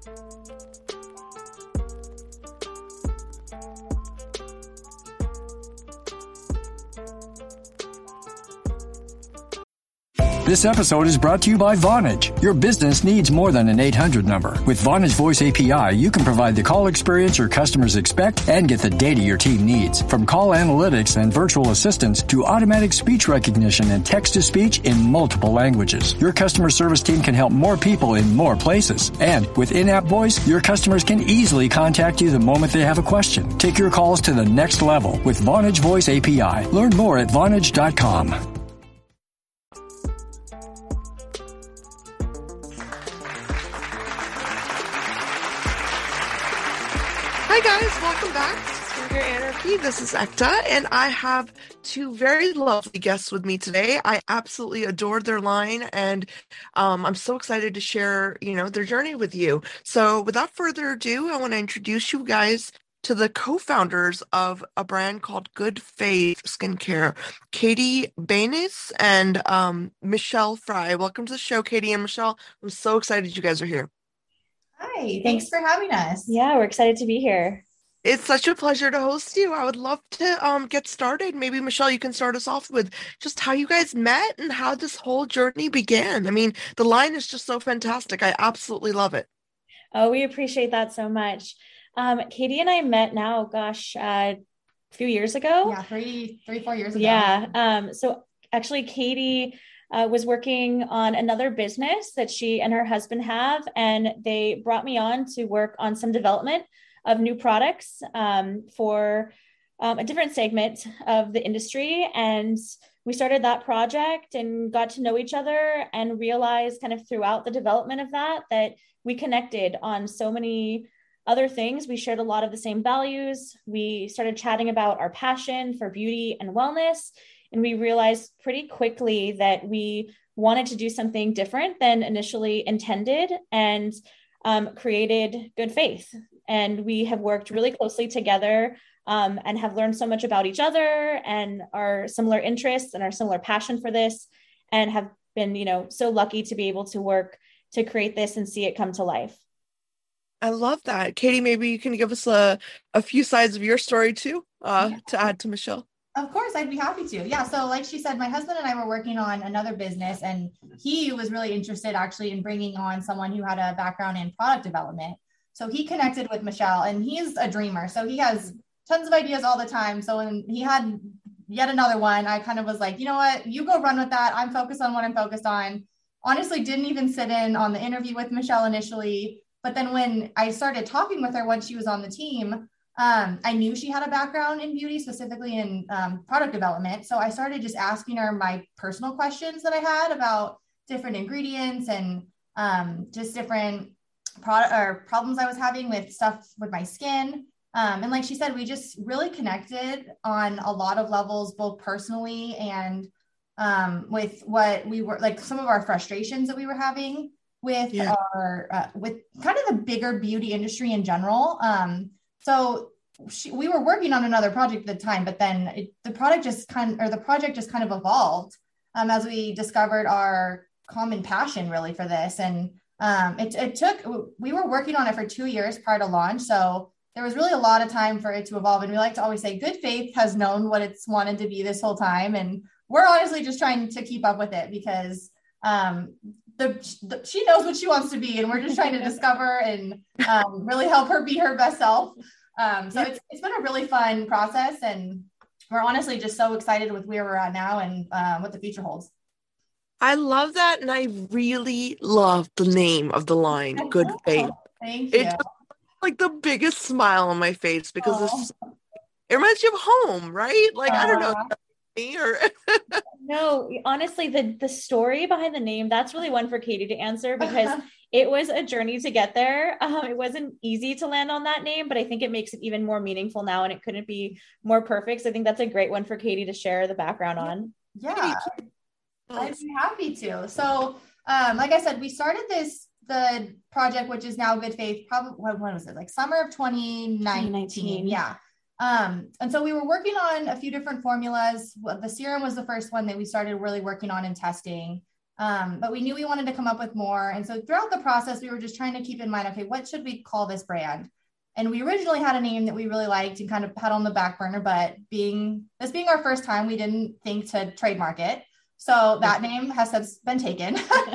This episode is brought to you by Vonage. Your business needs more than an 800 number. With Vonage Voice API, you can provide the call experience your customers expect and get the data your team needs. From call analytics and virtual assistants to automatic speech recognition and text-to-speech in multiple languages, your customer service team can help more people in more places. And with in-app voice, your customers can easily contact you the moment they have a question. Take your calls to the next level with Vonage Voice API. Learn more at Vonage.com. Hi guys, welcome back to Skincare Anarchy. This is Ekta, and I have two very lovely guests with me today. I absolutely adored their line, and I'm so excited to share, their journey with you. So without further ado, I want to introduce you guys to the co-founders of a brand called Good Faith Skincare, Katie Baynes and Michelle Fry. Welcome to the show, Katie and Michelle. I'm so excited you guys are here. Hi, thanks for having us. Yeah, we're excited to be here. It's such a pleasure to host you. I would love to get started. Maybe, Michelle, you can start us off with just how you guys met and how this whole journey began. I mean, the line is just so fantastic. I absolutely love it. Oh, we appreciate that so much. Katie and I met now, a few years ago. Yeah, 4 years ago. Yeah. So actually, Katie was working on another business that she and her husband have, and they brought me on to work on some development of new products for a different segment of the industry. And we started that project and got to know each other and realized kind of throughout the development of that we connected on so many other things. We shared a lot of the same values. We started chatting about our passion for beauty and wellness. And we realized pretty quickly that we wanted to do something different than initially intended, and created Good Faith. And we have worked really closely together and have learned so much about each other and our similar interests and our similar passion for this, and have been, so lucky to be able to work to create this and see it come to life. I love that. Katie, maybe you can give us a few sides of your story too, to add to Michelle. Of course, I'd be happy to. Yeah. So like she said, my husband and I were working on another business, and he was really interested actually in bringing on someone who had a background in product development. So he connected with Michelle, and he's a dreamer. So he has tons of ideas all the time. So when he had yet another one, I kind of was like, you know what, you go run with that. I'm focused on what I'm focused on. Honestly, didn't even sit in on the interview with Michelle initially. But then when I started talking with her once she was on the team, I knew she had a background in beauty, specifically in product development. So I started just asking her my personal questions that I had about different ingredients and just different problems I was having with stuff with my skin. And like she said, we just really connected on a lot of levels, both personally and with what we were like, some of our frustrations that we were having with our with kind of the bigger beauty industry in general. So we were working on another project at the time, but then the project just kind of evolved as we discovered our common passion really for this. And we were working on it for 2 years prior to launch. So there was really a lot of time for it to evolve. And we like to always say Good Faith has known what it's wanted to be this whole time. And we're honestly just trying to keep up with it because she knows what she wants to be, and we're just trying to discover and really help her be her best self. So it's been a really fun process, and we're honestly just so excited with where we're at now and what the future holds. I love that, and I really love the name of the line, Good Faith. Thank you. It's like the biggest smile on my face because it reminds you of home, right? Like, I don't know. No, honestly, the story behind the name, that's really one for Katie to answer, because it was a journey to get there. It wasn't easy to land on that name, but I think it makes it even more meaningful now, and it couldn't be more perfect. So I think that's a great one for Katie to share the background on. Yeah, I'd be happy to. So like I said, we started the project, which is now Good Faith, probably, when was it? Like summer of 2019. Yeah. And so we were working on a few different formulas. The serum was the first one that we started really working on and testing. But we knew we wanted to come up with more. And so throughout the process, we were just trying to keep in mind, okay, what should we call this brand? And we originally had a name that we really liked and kind of had on the back burner, but being our first time, we didn't think to trademark it. So that name has since been taken.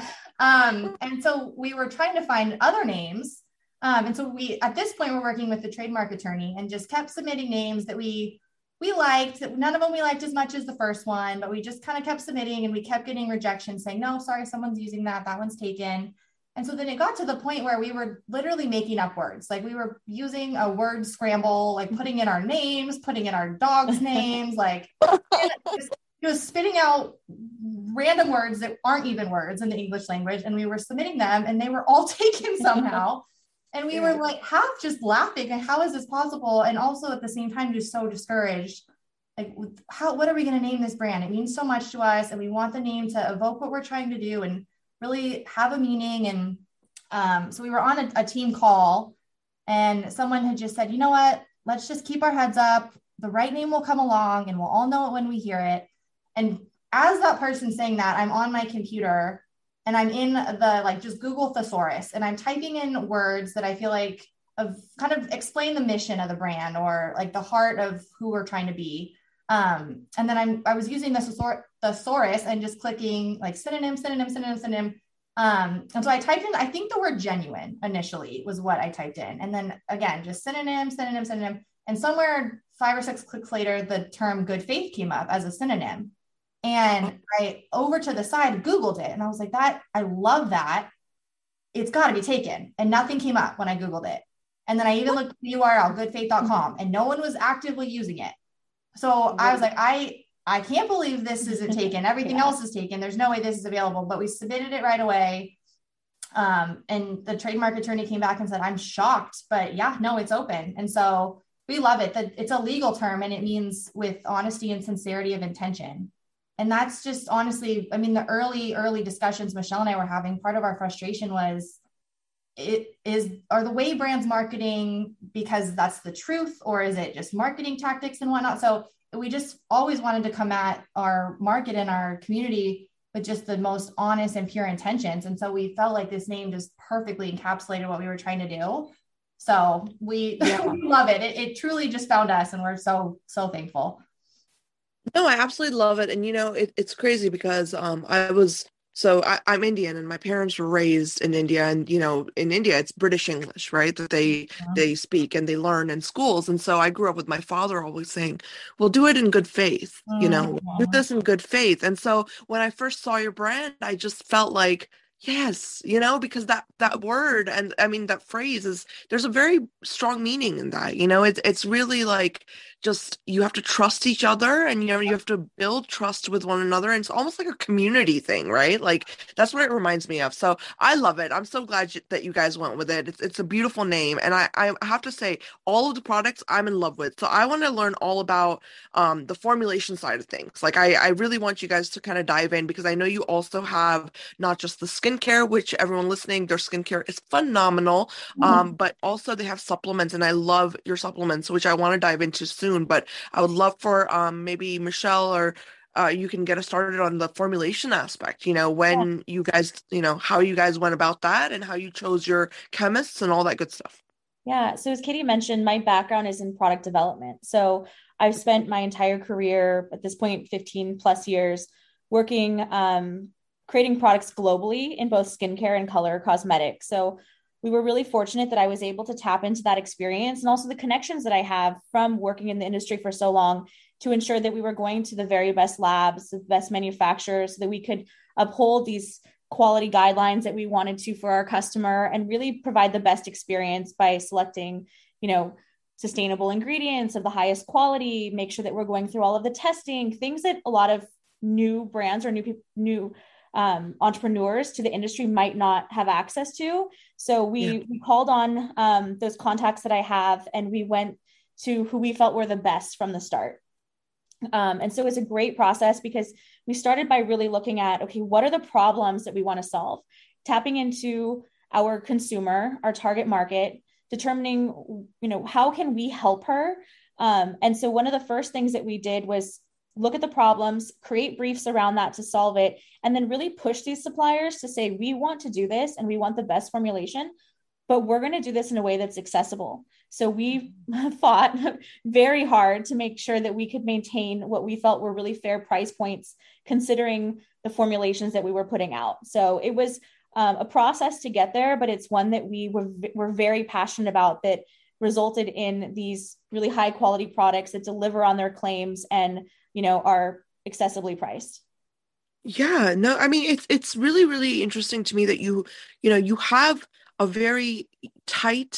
And so we were trying to find other names. And so at this point, we're working with the trademark attorney and just kept submitting names that we liked. None of them we liked as much as the first one, but we just kind of kept submitting and we kept getting rejection saying, no, sorry, someone's using that one's taken. And so then it got to the point where we were literally making up words. Like we were using a word scramble, like putting in our names, putting in our dogs' names, like it was spitting out random words that aren't even words in the English language. And we were submitting them and they were all taken somehow. And we were like half just laughing. Like, how is this possible? And also at the same time, just so discouraged. Like, what are we going to name this brand? It means so much to us. And we want the name to evoke what we're trying to do and really have a meaning. And so we were on a team call and someone had just said, you know what, let's just keep our heads up. The right name will come along and we'll all know it when we hear it. And as that person's saying that, I'm on my computer and I'm in just Google thesaurus and I'm typing in words that I feel like kind of explain the mission of the brand or like the heart of who we're trying to be. And then I was using the thesaurus and just clicking like synonym. And so I typed in, I think the word genuine initially was what I typed in. And then again, just synonym. And somewhere 5 or 6 clicks later, the term good faith came up as a synonym. And I over to the side Googled it and I was like, I love that. It's got to be taken. And nothing came up when I Googled it. And then I even looked at the URL, goodfaith.com, and no one was actively using it. So I was like, I can't believe this isn't taken. Everything else is taken. There's no way this is available, but we submitted it right away. And the trademark attorney came back and said, I'm shocked, but yeah, no, it's open. And so we love it. That it's a legal term and it means with honesty and sincerity of intention. And that's just honestly, I mean, the early discussions Michelle and I were having, part of our frustration was are the way brands marketing because that's the truth, or is it just marketing tactics and whatnot? So we just always wanted to come at our market and our community with just the most honest and pure intentions. And so we felt like this name just perfectly encapsulated what we were trying to do. So we love it. It truly just found us and we're so thankful. No, I absolutely love it. And, it's crazy because I'm Indian and my parents were raised in India. And, in India, it's British English, right? That they speak and they learn in schools. And so I grew up with my father always saying, well, do it in good faith, do this in good faith. And so when I first saw your brand, I just felt like, yes, because that word and I mean, that phrase there's a very strong meaning in that, it's really like just, you have to trust each other and, you have to build trust with one another. And it's almost like a community thing, right? Like that's what it reminds me of. So I love it. I'm so glad that you guys went with it. It's a beautiful name. And I have to say all of the products I'm in love with. So I want to learn all about the formulation side of things. Like I really want you guys to kind of dive in because I know you also have not just the skincare, which everyone listening, their skincare is phenomenal. But also they have supplements and I love your supplements, which I want to dive into soon. But I would love for maybe Michelle or you can get us started on the formulation aspect, when you guys, how you guys went about that and how you chose your chemists and all that good stuff. Yeah. So as Katie mentioned, my background is in product development. So I've spent my entire career at this point, 15 plus years working, creating products globally in both skincare and color cosmetics. So we were really fortunate that I was able to tap into that experience and also the connections that I have from working in the industry for so long to ensure that we were going to the very best labs, the best manufacturers, so that we could uphold these quality guidelines that we wanted to for our customer and really provide the best experience by selecting, sustainable ingredients of the highest quality, make sure that we're going through all of the testing, things that a lot of new brands or new entrepreneurs to the industry might not have access to. So we called on those contacts that I have, and we went to who we felt were the best from the start. And so it's a great process because we started by really looking at, okay, what are the problems that we want to solve? Tapping into our consumer, our target market, determining, how can we help her? And so one of the first things that we did was look at the problems, create briefs around that to solve it, and then really push these suppliers to say, we want to do this and we want the best formulation, but we're going to do this in a way that's accessible. So we fought very hard to make sure that we could maintain what we felt were really fair price points, considering the formulations that we were putting out. So it was a process to get there, but it's one that we were very passionate about, that resulted in these really high quality products that deliver on their claims and, are accessibly priced. Yeah, no, I mean it's really, really interesting to me that you have a very tight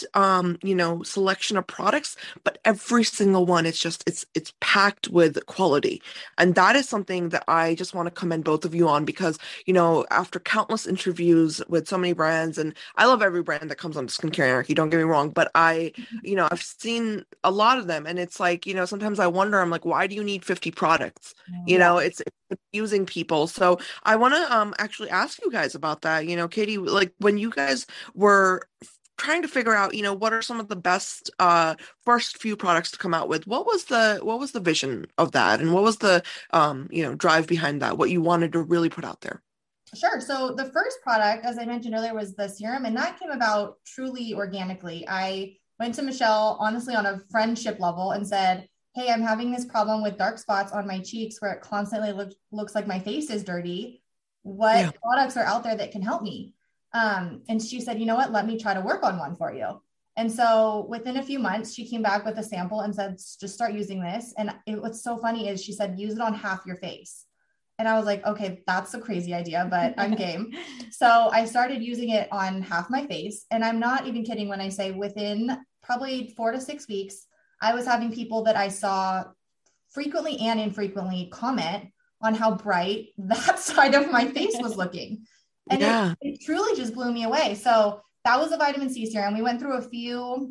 selection of products, but every single one, it's packed with quality. And that is something that I just want to commend both of you on, because after countless interviews with so many brands, and I love every brand that comes on Skincare Anarchy, don't get me wrong, but I've seen a lot of them, and it's like, sometimes I wonder, I'm like, why do you need 50 products? It's confusing people. So I want to actually ask you guys about that. Katie, like when you guys were trying to figure out, what are some of the best first few products to come out with, what was the vision of that, and what was the drive behind that, what you wanted to really put out there? Sure. So the first product, as I mentioned earlier, was the serum, and that came about truly organically. I went to Michelle, honestly, on a friendship level, and said, hey, I'm having this problem with dark spots on my cheeks where it constantly looks like my face is dirty. What products are out there that can help me? And she said, you know what, let me try to work on one for you. And so within a few months, she came back with a sample and said, just start using this. And what's so funny is she said, use it on half your face. And I was like, okay, that's a crazy idea, but I'm game. So I started using it on half my face. And I'm not even kidding when I say within probably 4 to 6 weeks, I was having people that I saw frequently and infrequently comment on how bright that side of my face was looking. And it truly just blew me away. So that was a vitamin C serum. We went through a few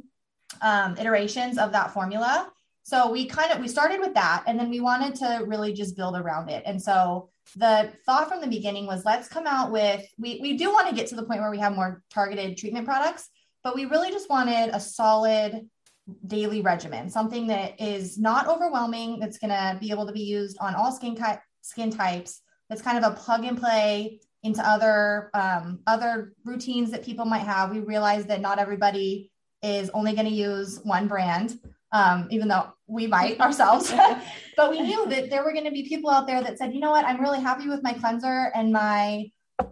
iterations of that formula. So we started with that, and then we wanted to really just build around it. And so the thought from the beginning was, let's come out with, we do want to get to the point where we have more targeted treatment products, but we really just wanted a solid daily regimen, something that is not overwhelming, that's going to be able to be used on all skin types, that's kind of a plug and play into other routines that people might have. We realized that not everybody is only going to use one brand, even though we might ourselves, but we knew that there were going to be people out there that said, you know what, I'm really happy with my cleanser and my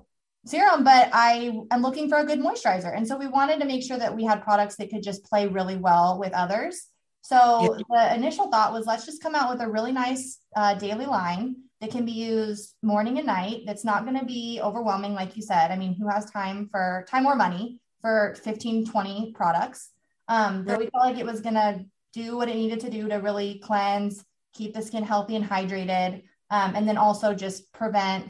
serum, but I am looking for a good moisturizer. And so we wanted to make sure that we had products that could just play really well with others. So the initial thought was, let's just come out with a really nice daily line that can be used morning and night. That's not going to be overwhelming. Like you said, I mean, who has time or money for 15, 20 products? But we felt like it was going to do what it needed to do to really cleanse, keep the skin healthy and hydrated. And then also just prevent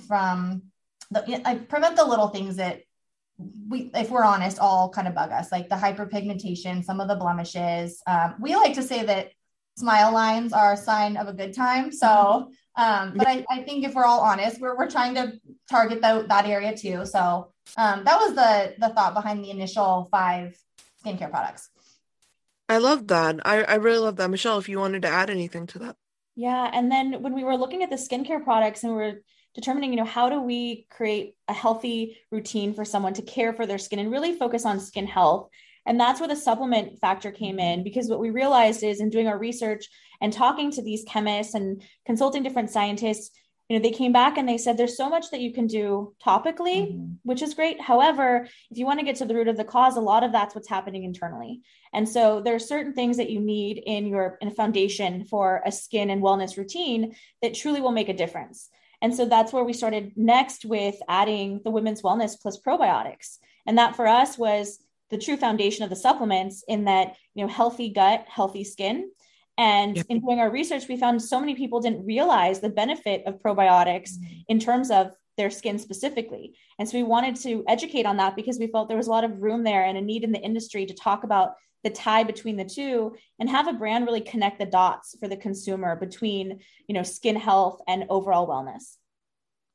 the little things that if we're honest, all kind of bug us, like the hyperpigmentation, some of the blemishes. We like to say that smile lines are a sign of a good time. So, but I think if we're all honest, we're trying to target that area too. So that was the thought behind the initial 5 skincare products. I love that. I really love that. Michelle, if you wanted to add anything to that. Yeah. And then when we were looking at the skincare products and we were determining, how do we create a healthy routine for someone to care for their skin and really focus on skin health? And that's where the supplement factor came in, because what we realized is, in doing our research and talking to these chemists and consulting different scientists, they came back and they said, there's so much that you can do topically, which is great. However, if you want to get to the root of the cause, a lot of that's what's happening internally. And so there are certain things that you need in a foundation for a skin and wellness routine that truly will make a difference. And so that's where we started next with adding the Women's Wellness Plus probiotics. And that for us was the true foundation of the supplements, in that, healthy gut, healthy skin. And in doing our research, we found so many people didn't realize the benefit of probiotics in terms of their skin specifically. And so we wanted to educate on that, because we felt there was a lot of room there and a need in the industry to talk about the tie between the two and have a brand really connect the dots for the consumer between, skin health and overall wellness.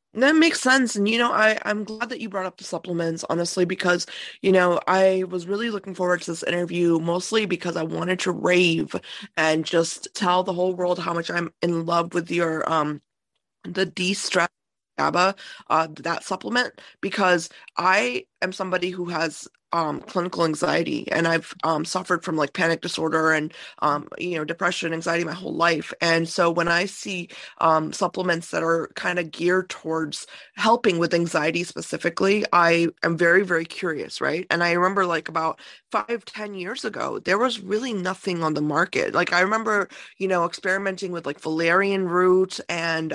That makes sense. And, I'm glad that you brought up the supplements, honestly, because, I was really looking forward to this interview mostly because I wanted to rave and just tell the whole world how much I'm in love with the de-stress GABA, that supplement, because I am somebody who has clinical anxiety, and I've suffered from like panic disorder and depression, anxiety my whole life. And so when I see supplements that are kind of geared towards helping with anxiety specifically, I am very, very curious, right? And I remember like about 5, 10 years ago, there was really nothing on the market. Like I remember, experimenting with like valerian root and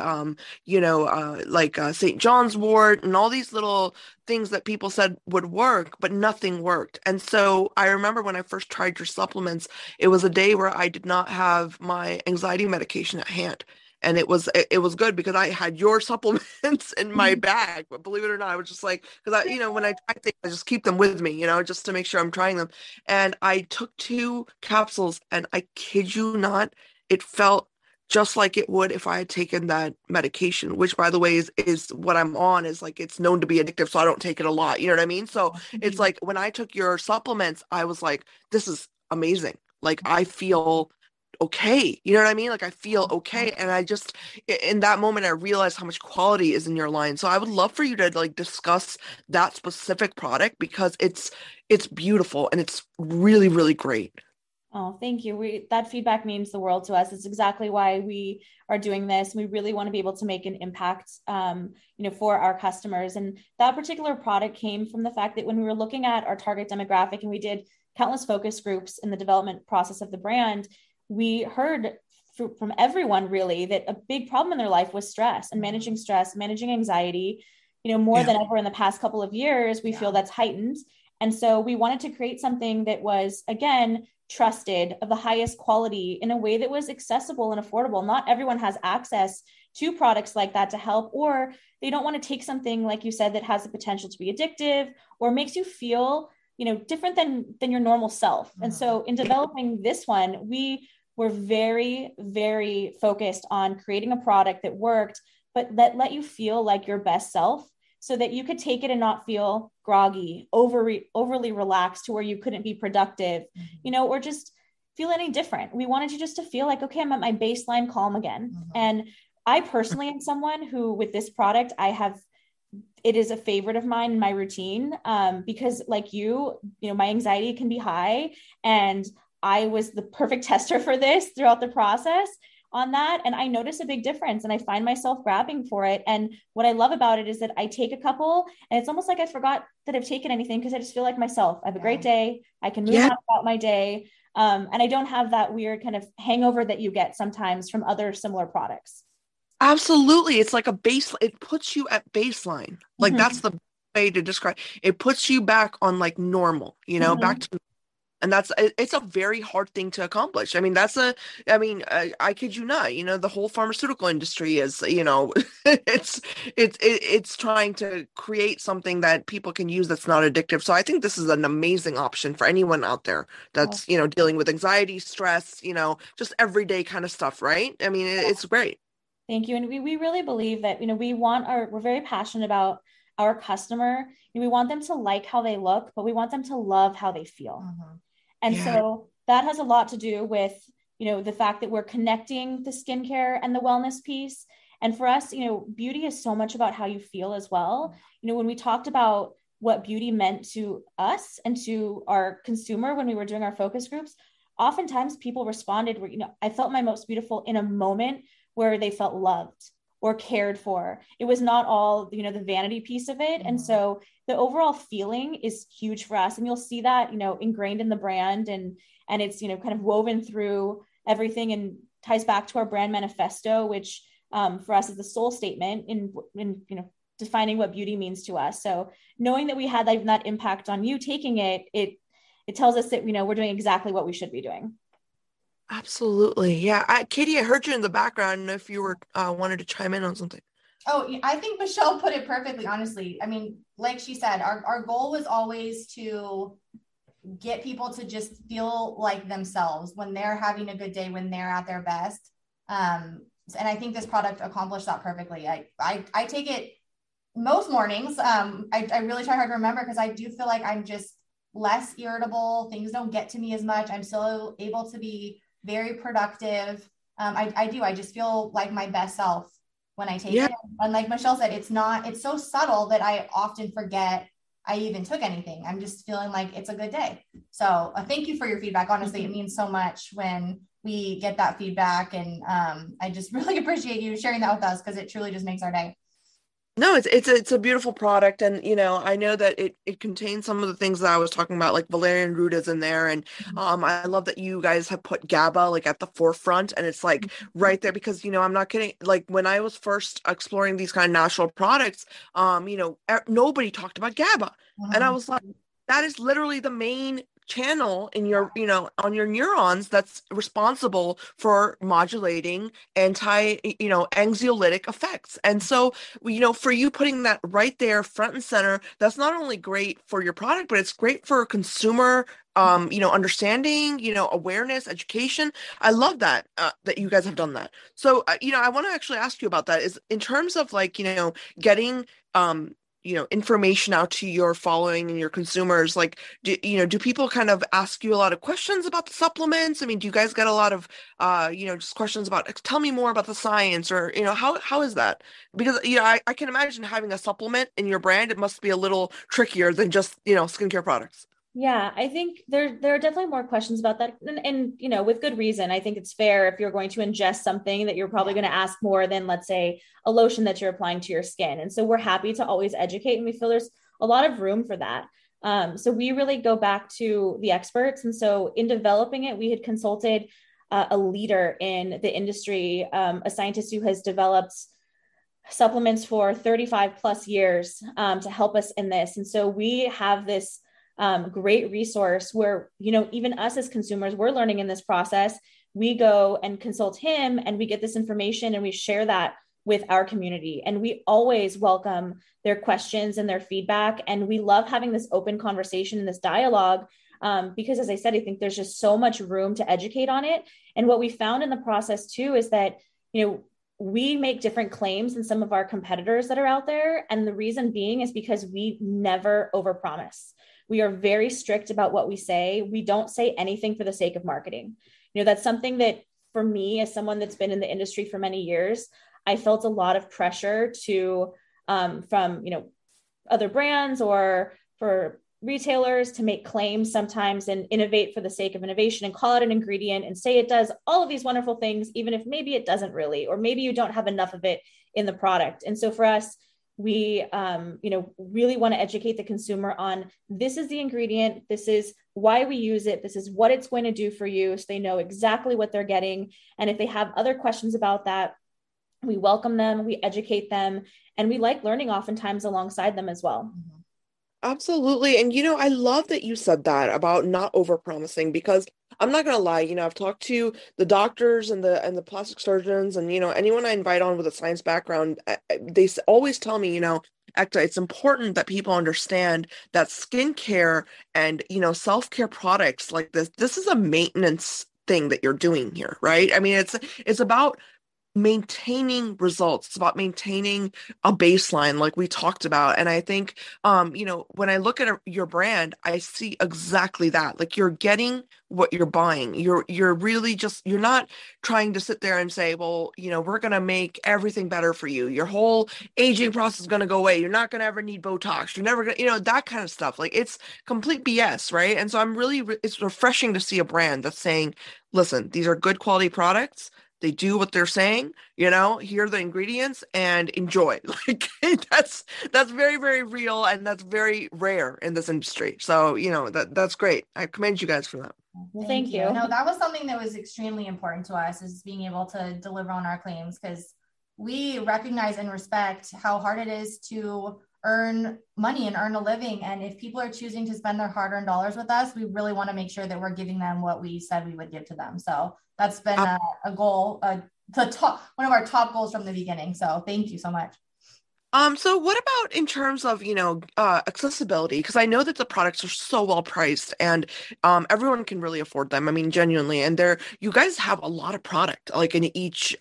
St. John's wort and all these little things that people said would work, but nothing worked. And so I remember when I first tried your supplements, it was a day where I did not have my anxiety medication at hand. And it was good because I had your supplements in my bag. But believe it or not, I was just like, because when I try things, I just keep them with me, just to make sure I'm trying them. And I took 2 capsules, and I kid you not, it felt just like it would if I had taken that medication, which by the way is what I'm on, is like it's known to be addictive, so I don't take it a lot. You know what I mean? So it's like when I took your supplements, I was like, this is amazing. Like I feel okay. You know what I mean? Like I feel okay. And I just in that moment I realized how much quality is in your line. So I would love for you to like discuss that specific product because it's beautiful and it's really, really great. Oh, thank you. That feedback means the world to us. It's exactly why we are doing this. We really want to be able to make an impact, for our customers. And that particular product came from the fact that when we were looking at our target demographic and we did countless focus groups in the development process of the brand, we heard from everyone really that a big problem in their life was stress, managing anxiety, more than ever in the past couple of years, we feel that's heightened. And so we wanted to create something that was, again, trusted, of the highest quality, in a way that was accessible and affordable. Not everyone has access to products like that to help, or they don't want to take something, like you said, that has the potential to be addictive or makes you feel, different than your normal self. And so in developing this one, we were very, very focused on creating a product that worked, but that let you feel like your best self, so that you could take it and not feel groggy, overly relaxed to where you couldn't be productive, or just feel any different. We wanted you just to feel like, okay, I'm at my baseline calm again. And I personally am someone who, with this product, it is a favorite of mine in my routine, because like my anxiety can be high, and I was the perfect tester for this throughout the process on that. And I notice a big difference, and I find myself grabbing for it. And what I love about it is that I take a couple and it's almost like I forgot that I've taken anything, because I just feel like myself. I have a great day. I can move on about my day. And I don't have that weird kind of hangover that you get sometimes from other similar products. Absolutely. It's like a base. It puts you at baseline. Like that's the way to describe it. Puts you back on like normal, back to. And it's a very hard thing to accomplish. I mean, I kid you not, the whole pharmaceutical industry is, it's trying to create something that people can use that's not addictive. So I think this is an amazing option for anyone out there that's, dealing with anxiety, stress, just everyday kind of stuff, right? I mean, it's great. Thank you. And we really believe that, we're very passionate about our customer. We want them to like how they look, but we want them to love how they feel. And so that has a lot to do with, the fact that we're connecting the skincare and the wellness piece. And for us, beauty is so much about how you feel as well. When we talked about what beauty meant to us and to our consumer when we were doing our focus groups, oftentimes people responded where, I felt my most beautiful in a moment where they felt loved or cared for. It was not all, the vanity piece of it. And so the overall feeling is huge for us. And you'll see that, ingrained in the brand, and it's, kind of woven through everything, and ties back to our brand manifesto, which for us is the soul statement in defining what beauty means to us. So knowing that we had that impact on you taking it, it tells us that, we're doing exactly what we should be doing. Absolutely. Yeah. Katie, I heard you in the background. If you were wanted to chime in on something. Oh, I think Michelle put it perfectly, honestly. I mean, like she said, our goal was always to get people to just feel like themselves when they're having a good day, when they're at their best. And I think this product accomplished that perfectly. I take it most mornings. I really try hard to remember because I do feel like I'm just less irritable. Things don't get to me as much. I'm still able to be very productive. I just feel like my best self when I take Yeah. it. And like Michelle said, it's so subtle that I often forget I even took anything. I'm just feeling like it's a good day. So thank you for your feedback. Honestly, it means so much when we get that feedback. And I just really appreciate you sharing that with us because it truly just makes our day. No, it's a beautiful product, and I know that it contains some of the things that I was talking about, like valerian root is in there, and I love that you guys have put GABA like at the forefront, and it's like right there because I'm not kidding. Like when I was first exploring these kind of natural products, nobody talked about GABA, and I Mhm. was like, that is literally the main channel in your on your neurons that's responsible for modulating anxiolytic effects. And so for you putting that right there front and center, that's not only great for your product, but it's great for consumer, understanding, awareness, education. I love that, that you guys have done that. So, I want to actually ask you about that is in terms of like, getting, information out to your following and your consumers, like, do people kind of ask you a lot of questions about the supplements? I mean, do you guys get a lot of, just questions about, tell me more about the science, or, how is that? Because I can imagine having a supplement in your brand, it must be a little trickier than just skincare products. Yeah, I think there are definitely more questions about that, and with good reason. I think it's fair if you're going to ingest something that you're probably going to ask more than, let's say, a lotion that you're applying to your skin. And so we're happy to always educate, and we feel there's a lot of room for that. So we really go back to the experts, and so in developing it, we had consulted a leader in the industry, a scientist who has developed supplements for 35 plus years to help us in this. And so we have this great resource where, even us as consumers, we're learning in this process. We go and consult him and we get this information and we share that with our community. And we always welcome their questions and their feedback. And we love having this open conversation and this dialogue because, as I said, I think there's just so much room to educate on it. And what we found in the process too is that, we make different claims than some of our competitors that are out there. And the reason being is because we never overpromise. We are very strict about what we say. We don't say anything for the sake of marketing. That's something that for me, as someone that's been in the industry for many years, I felt a lot of pressure to, from, other brands or for retailers to make claims sometimes and innovate for the sake of innovation and call it an ingredient and say it does all of these wonderful things, even if maybe it doesn't really, or maybe you don't have enough of it in the product. And so for us, we really want to educate the consumer on this is the ingredient, this is why we use it, this is what it's going to do for you, so they know exactly what they're getting. And if they have other questions about that, we welcome them, we educate them, and we like learning oftentimes alongside them as well. Absolutely. And I love that you said that about not overpromising, because I'm not gonna lie, I've talked to the doctors and the plastic surgeons and anyone I invite on with a science background, they always tell me, Ekta, it's important that people understand that skincare and self-care products like this is a maintenance thing that you're doing here, right? I mean, it's about maintaining results. It's about maintaining a baseline like we talked about. And I think, when I look at your brand, I see exactly that. Like you're getting what you're buying. You're really you're not trying to sit there and say, well, we're going to make everything better for you. Your whole aging process is going to go away. You're not going to ever need Botox. You're never going to, that kind of stuff. Like it's complete BS, right? And so it's refreshing to see a brand that's saying, listen, these are good quality products. They do what they're saying, here are the ingredients and enjoy. Like that's very, very real, and that's very rare in this industry. So, that's great. I commend you guys for that. Well, thank you. No, that was something that was extremely important to us, is being able to deliver on our claims, because we recognize and respect how hard it is to earn money and earn a living. And if people are choosing to spend their hard-earned dollars with us, we really want to make sure that we're giving them what we said we would give to them. So that's been a goal, one of our top goals from the beginning. So thank you so much. So what about in terms of, accessibility? Because I know that the products are so well priced and everyone can really afford them. I mean, genuinely. And you guys have a lot of product, like in each,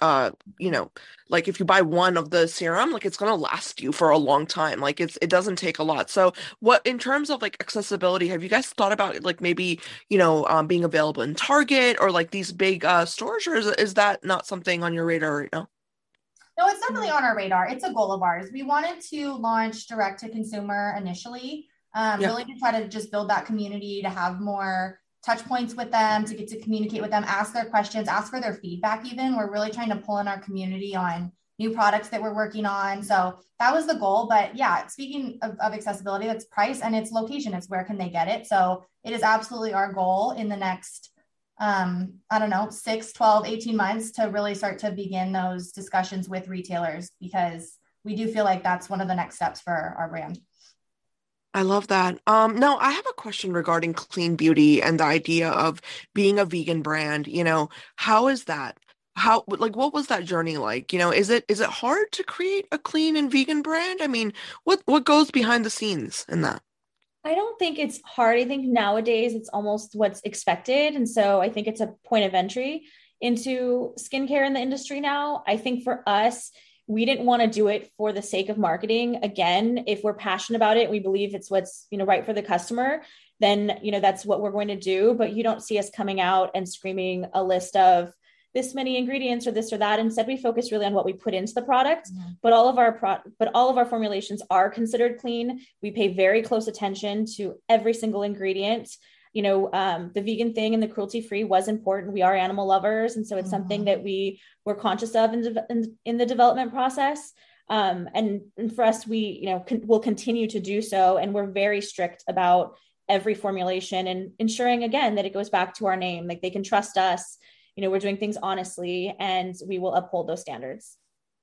like if you buy one of the serum, like it's gonna last you for a long time. Like it doesn't take a lot. So what in terms of like accessibility, have you guys thought about like maybe, being available in Target or like these big stores, or is that not something on your radar right now? No, it's definitely on our radar. It's a goal of ours. We wanted to launch direct to consumer initially, Yeah. really to try to just build that community, to have more touch points with them, to get to communicate with them, ask their questions, ask for their feedback even. We're really trying to pull in our community on new products that we're working on. So that was the goal. But yeah, speaking of accessibility, that's price and its location. It's where can they get it? So it is absolutely our goal in the next I don't know, 6, 12, 18 months to really start to begin those discussions with retailers, because we do feel like that's one of the next steps for our brand. I love that. Now I have a question regarding clean beauty and the idea of being a vegan brand. How is that? Like, what was that journey like? Is it hard to create a clean and vegan brand? I mean, what goes behind the scenes in that? I don't think it's hard. I think nowadays it's almost what's expected. And so I think it's a point of entry into skincare in the industry now. I think for us, we didn't want to do it for the sake of marketing. Again, if we're passionate about it, we believe it's what's, right for the customer, then, that's what we're going to do. But you don't see us coming out and screaming a list of this many ingredients or this or that. Instead, we focus really on what we put into the product. Mm-hmm. But all of our formulations are considered clean. We pay very close attention to every single ingredient. The vegan thing and the cruelty free was important. We are animal lovers, and so it's something that we were conscious of in the development process. And for us, we will continue to do so, and we're very strict about every formulation and ensuring again that it goes back to our name. Like, they can trust us. We're doing things honestly, and we will uphold those standards.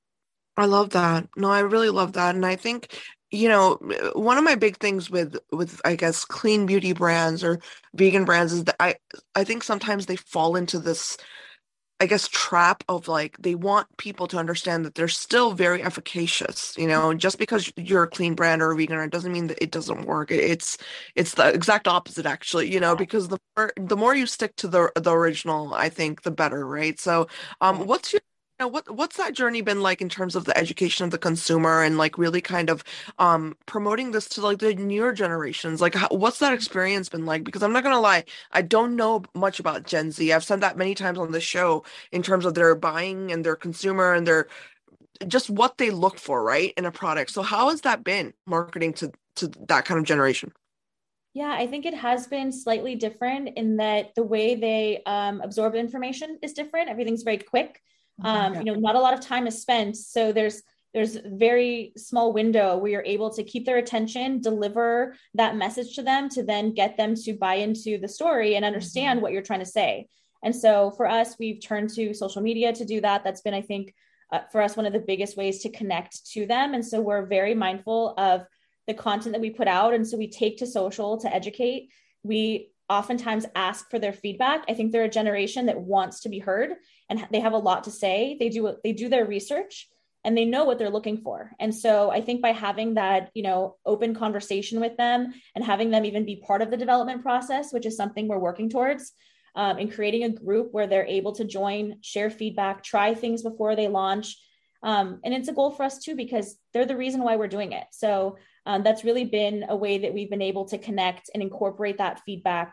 I love that. No, I really love that. And I think, one of my big things with I guess clean beauty brands or vegan brands is that I think sometimes they fall into this, I guess, trap of like they want people to understand that they're still very efficacious. Just because you're a clean brand or a vegan brand doesn't mean that it doesn't work. It's the exact opposite actually, because the more you stick to the original, I think the better, right? So, what's your what's that journey been like in terms of the education of the consumer and like really kind of promoting this to like the newer generations? Like, what's that experience been like? Because I'm not gonna lie, I don't know much about Gen Z. I've said that many times on the show in terms of their buying and their consumer and their just what they look for, right, in a product. So how has that been marketing to that kind of generation? Yeah, I think it has been slightly different in that the way they absorb information is different. Everything's very quick. Not a lot of time is spent. So there's very small window where you're able to keep their attention, deliver that message to them, to then get them to buy into the story and understand what you're trying to say. And so for us, we've turned to social media to do that. That's been, I think, for us, one of the biggest ways to connect to them. And so we're very mindful of the content that we put out. And so we take to social to educate. We oftentimes ask for their feedback. I think they're a generation that wants to be heard, and they have a lot to say. They do their research, and they know what they're looking for. And so I think by having that, open conversation with them and having them even be part of the development process, which is something we're working towards, and creating a group where they're able to join, share feedback, try things before they launch. And it's a goal for us too, because they're the reason why we're doing it. So that's really been a way that we've been able to connect and incorporate that feedback,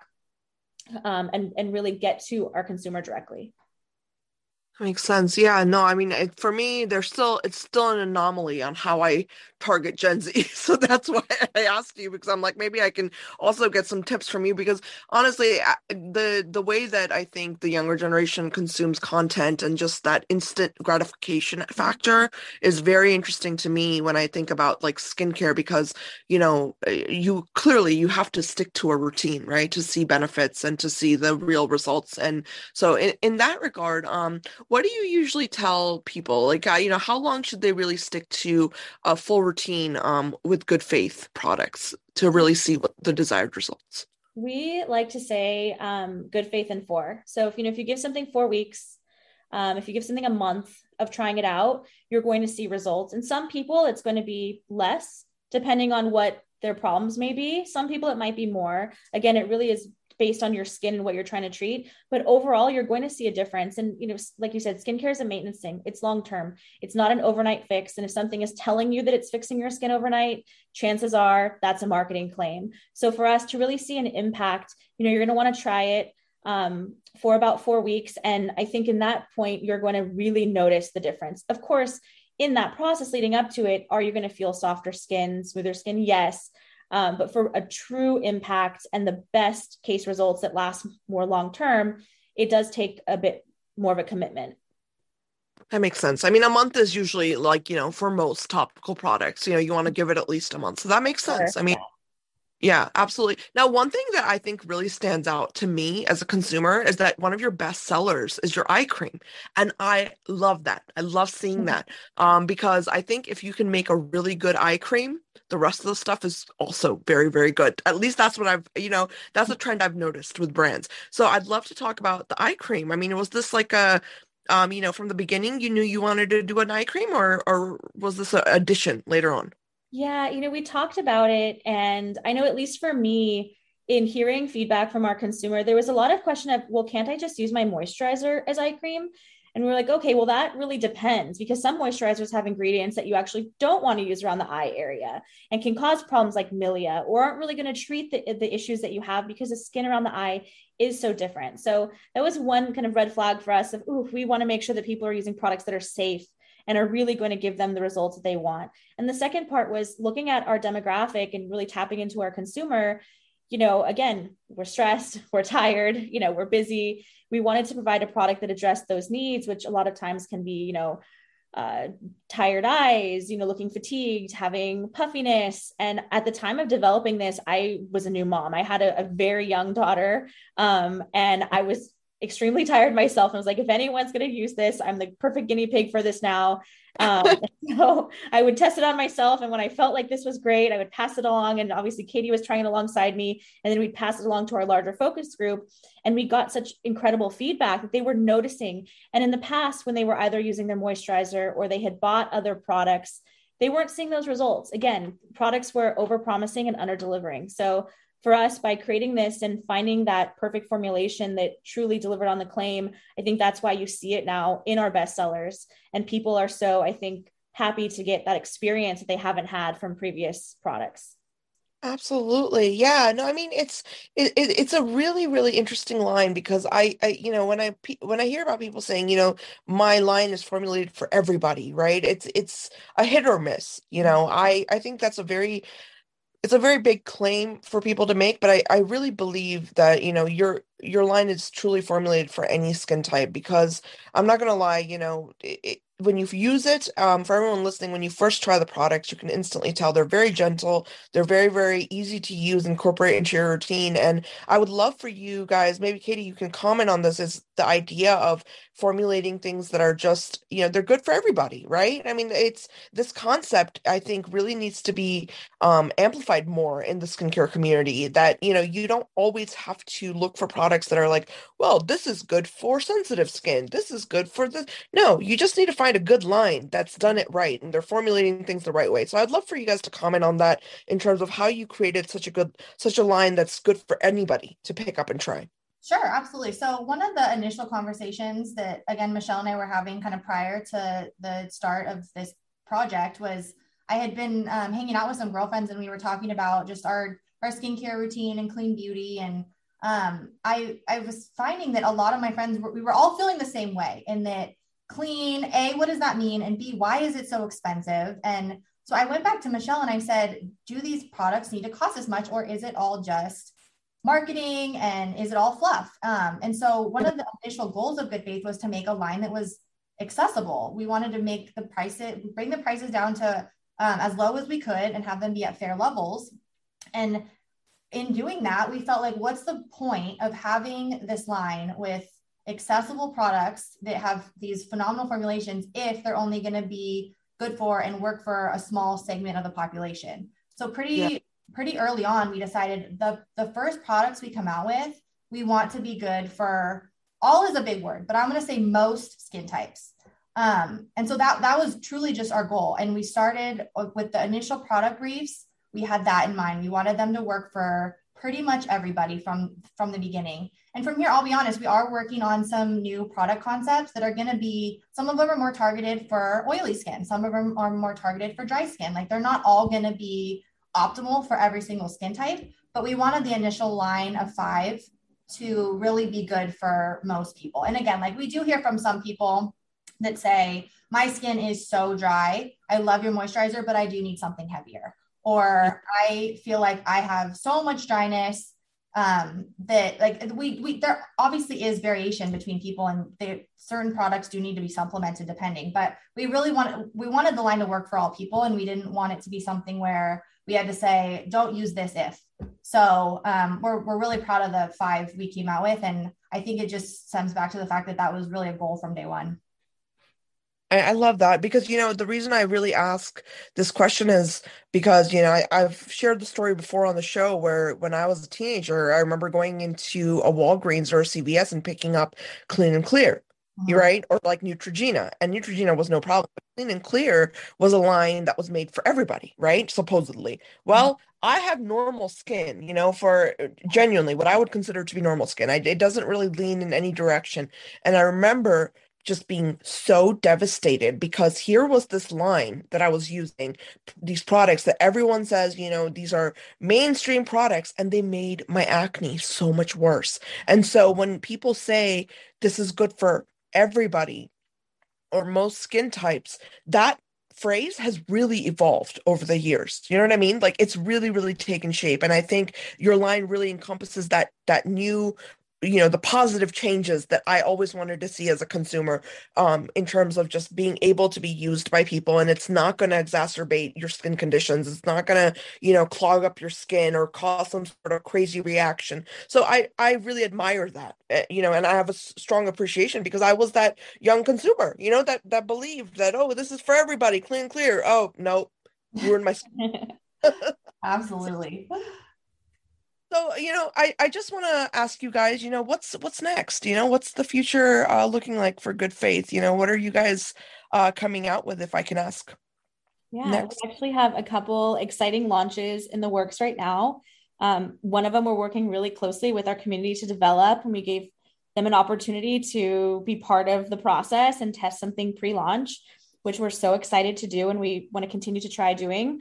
and really get to our consumer directly. Makes sense. Yeah, no, I mean, for me, it's still an anomaly on how I target Gen Z. So that's why I asked you, because I'm like, maybe I can also get some tips from you, because honestly, the way that I think the younger generation consumes content and just that instant gratification factor is very interesting to me when I think about like skincare, because, you have to stick to a routine, right? To see benefits and to see the real results. And so in that regard, what do you usually tell people? Like, how long should they really stick to a full routine with good faith products to really see what the desired results? We like to say good faith in 4. So if you give something 4 weeks, If you give something a month of trying it out, you're going to see results. And some people, it's going to be less, depending on what their problems may be. Some people, it might be more. Again, it really is based on your skin and what you're trying to treat. But overall, you're going to see a difference. And, like you said, skincare is a maintenance thing. It's long-term. It's not an overnight fix. And if something is telling you that it's fixing your skin overnight, chances are that's a marketing claim. So for us to really see an impact, you're going to want to try it for about 4 weeks. And I think in that point, you're going to really notice the difference. Of course, in that process leading up to it, are you going to feel softer skin, smoother skin? Yes. But for a true impact and the best case results that last more long-term, it does take a bit more of a commitment. That makes sense. I mean, a month is usually like, for most topical products, you want to give it at least a month. So that makes sense. Sure. I mean, yeah, absolutely. Now, one thing that I think really stands out to me as a consumer is that one of your best sellers is your eye cream. And I love that. I love seeing that because I think if you can make a really good eye cream, the rest of the stuff is also very, very good. At least that's what that's a trend I've noticed with brands. So I'd love to talk about the eye cream. I mean, was this like from the beginning, you knew you wanted to do an eye cream or was this an addition later on? Yeah, we talked about it, and I know at least for me, in hearing feedback from our consumer, there was a lot of question of, well, can't I just use my moisturizer as eye cream? And we're like, okay, well, that really depends because some moisturizers have ingredients that you actually don't want to use around the eye area and can cause problems like milia or aren't really going to treat the issues that you have because the skin around the eye is so different. So that was one kind of red flag for us of, we want to make sure that people are using products that are safe and are really going to give them the results that they want. And the second part was looking at our demographic and really tapping into our consumer. Again, we're stressed, we're tired, we're busy. We wanted to provide a product that addressed those needs, which a lot of times can be, tired eyes, looking fatigued, having puffiness. And at the time of developing this, I was a new mom. I had a very young daughter, and I was extremely tired myself. I was like, if anyone's going to use this, I'm the perfect guinea pig for this now. So I would test it on myself. And when I felt like this was great, I would pass it along. And obviously Katie was trying it alongside me. And then we'd pass it along to our larger focus group. And we got such incredible feedback that they were noticing. And in the past, when they were either using their moisturizer or they had bought other products, they weren't seeing those results. Again, products were over-promising and under-delivering. So for us, by creating this and finding that perfect formulation that truly delivered on the claim, I think that's why you see it now in our bestsellers. And people are so, I think, happy to get that experience that they haven't had from previous products. Absolutely. Yeah. No, I mean, it's a really, really interesting line because when I hear about people saying, my line is formulated for everybody, right? It's a hit or miss. I think that's it's a very big claim for people to make, but I really believe that, your line is truly formulated for any skin type because I'm not going to lie, when you use it, for everyone listening, when you first try the products, you can instantly tell they're very gentle. They're very, very easy to use, incorporate into your routine. And I would love for you guys, maybe Katie, you can comment on this, is the idea of formulating things that are just, they're good for everybody, right? I mean, it's this concept, I think, really needs to be amplified more in the skincare community that, you don't always have to look for products that are like, well, this is good for sensitive skin. This is good for the, no, you just need to find a good line that's done it right and they're formulating things the right way. So I'd love for you guys to comment on that in terms of how you created such a line that's good for anybody to pick up and try. Sure, absolutely. So one of the initial conversations that, again, Michelle and I were having kind of prior to the start of this project was I had been hanging out with some girlfriends and we were talking about just our skincare routine and clean beauty. And I was finding that a lot of my friends, we were all feeling the same way in that clean, A, what does that mean? And B, why is it so expensive? And so I went back to Michelle and I said, do these products need to cost as much or is it all just marketing and is it all fluff? And so one of the initial goals of Good Faith was to make a line that was accessible. We wanted to bring the prices down to as low as we could and have them be at fair levels. And in doing that, we felt like, what's the point of having this line with accessible products that have these phenomenal formulations if they're only going to be good for and work for a small segment of the population? So pretty early on, we decided the first products we come out with, we want to be good for all is a big word, but I'm going to say most skin types. And so that was truly just our goal. And we started with the initial product briefs. We had that in mind. We wanted them to work for pretty much everybody from the beginning. And from here, I'll be honest, we are working on some new product concepts that are going to be, some of them are more targeted for oily skin. Some of them are more targeted for dry skin. Like they're not all going to be optimal for every single skin type, but we wanted the initial line of 5 to really be good for most people. And again, like we do hear from some people that say, my skin is so dry. I love your moisturizer, but I do need something heavier. Or I feel like I have so much dryness that like we there obviously is variation between people, and certain products do need to be supplemented depending, but we wanted the line to work for all people, and we didn't want it to be something where we had to say, don't use this if. So we're really proud of the 5 we came out with. And I think it just stems back to the fact that was really a goal from day one. I love that because, the reason I really ask this question is because, I've shared the story before on the show where when I was a teenager, I remember going into a Walgreens or a CVS and picking up Clean and Clear, right? Or like Neutrogena. And Neutrogena was no problem. But Clean and Clear was a line that was made for everybody, right? Supposedly. Well, I have normal skin, for genuinely what I would consider to be normal skin. It doesn't really lean in any direction. And I remember just being so devastated because here was this line that I was using, these products that everyone says, these are mainstream products, and they made my acne so much worse. And so when people say this is good for everybody or most skin types, that phrase has really evolved over the years. You know what I mean? Like it's really, really taken shape. And I think your line really encompasses that new the positive changes that I always wanted to see as a consumer, in terms of just being able to be used by people, and it's not going to exacerbate your skin conditions. It's not going to, clog up your skin or cause some sort of crazy reaction. So I really admire that, and I have a strong appreciation because I was that young consumer, that believed that, oh, this is for everybody, Clean and Clear. Oh, no, ruined my skin. Absolutely. So, I just want to ask you guys, what's next? What's the future looking like for Good Faith? What are you guys coming out with, if I can ask? Yeah, Next. we actually have a couple exciting launches in the works right now. One of them we're working really closely with our community to develop, and we gave them an opportunity to be part of the process and test something pre-launch, which we're so excited to do and we want to continue to try doing.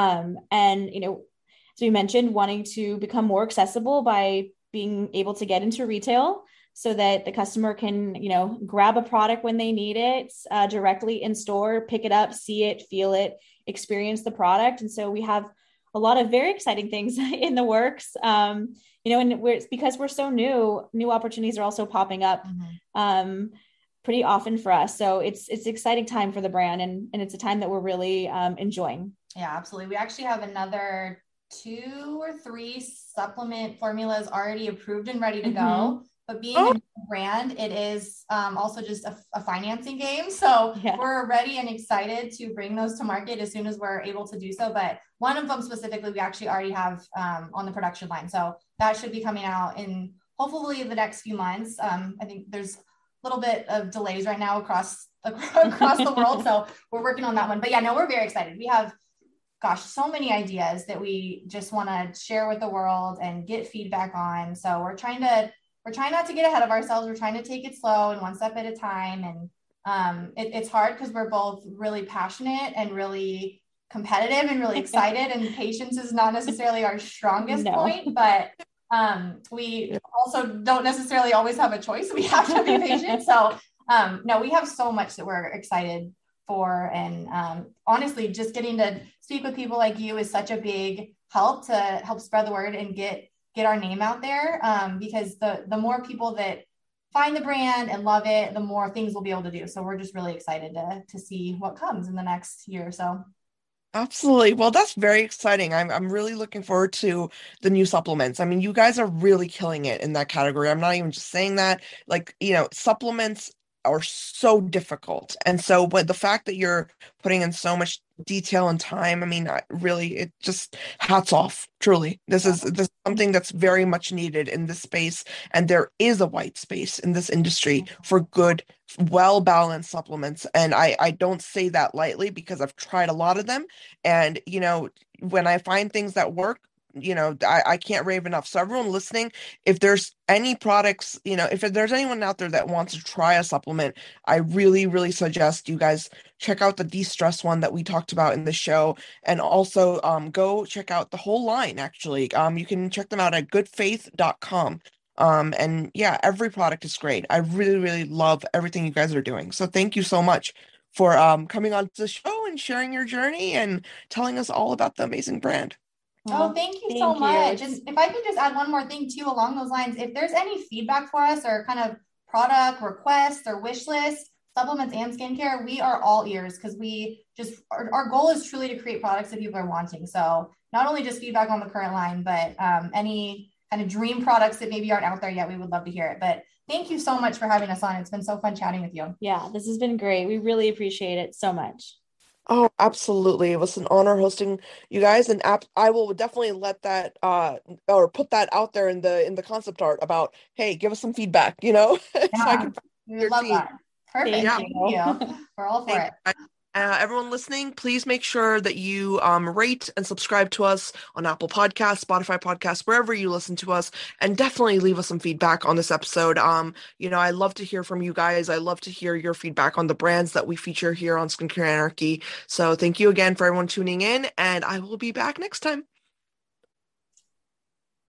As we mentioned, wanting to become more accessible by being able to get into retail so that the customer can, grab a product when they need it directly in store, pick it up, see it, feel it, experience the product. And so we have a lot of very exciting things in the works, and because we're so new opportunities are also popping up pretty often for us. So it's an exciting time for the brand, and it's a time that we're really enjoying. Yeah, absolutely. We actually have another 2 or 3 supplement formulas already approved and ready to go. But being a brand, it is also just a financing game. So we're ready and excited to bring those to market as soon as we're able to do so. But one of them specifically, we actually already have on the production line. So that should be coming out in hopefully the next few months. I think there's a little bit of delays right now across the world. So we're working on that one. But we're very excited. We have so many ideas that we just want to share with the world and get feedback on. So we're trying not to get ahead of ourselves. We're trying to take it slow and one step at a time. And it's hard because we're both really passionate and really competitive and really excited. And patience is not necessarily our strongest point, but we also don't necessarily always have a choice. We have to be patient. So no, we have so much that we're excited for. And honestly, just getting to speak with people like you is such a big help to help spread the word and get our name out there, because the more people that find the brand and love it, the more things we'll be able to do. So we're just really excited to see what comes in the next year or so. Absolutely. Well, that's very exciting. I'm really looking forward to the new supplements. I mean, you guys are really killing it in that category. I'm not even just saying that. Like, supplements are so difficult. And so, but the fact that you're putting in so much detail and time, I mean, really, it just hats off. Truly, this is something that's very much needed in this space, and there is a white space in this industry for good, well balanced supplements. And I don't say that lightly because I've tried a lot of them, and when I find things that work, I can't rave enough. So everyone listening, if there's any products, if there's anyone out there that wants to try a supplement, I really, really suggest you guys check out the de-stress one that we talked about in the show. And also go check out the whole line, actually. You can check them out at goodfaith.com. And yeah, every product is great. I really, really love everything you guys are doing. So thank you so much for coming on to the show and sharing your journey and telling us all about the amazing brand. Oh, thank you so much. And if I could just add one more thing too along those lines, if there's any feedback for us or kind of product requests or wish lists, supplements and skincare, we are all ears, because we just our goal is truly to create products that people are wanting. So not only just feedback on the current line, but any kind of dream products that maybe aren't out there yet, we would love to hear it. But thank you so much for having us on. It's been so fun chatting with you. Yeah, this has been great. We really appreciate it so much. Oh, absolutely. It was an honor hosting you guys, and I will definitely let that or put that out there in the concept art about, hey, give us some feedback, so I can we would love that. Perfect. Thank you. We're all for it. Everyone listening, please make sure that you rate and subscribe to us on Apple Podcasts, Spotify Podcasts, wherever you listen to us, and definitely leave us some feedback on this episode. I love to hear from you guys. I love to hear your feedback on the brands that we feature here on Skincare Anarchy. So thank you again for everyone tuning in, and I will be back next time.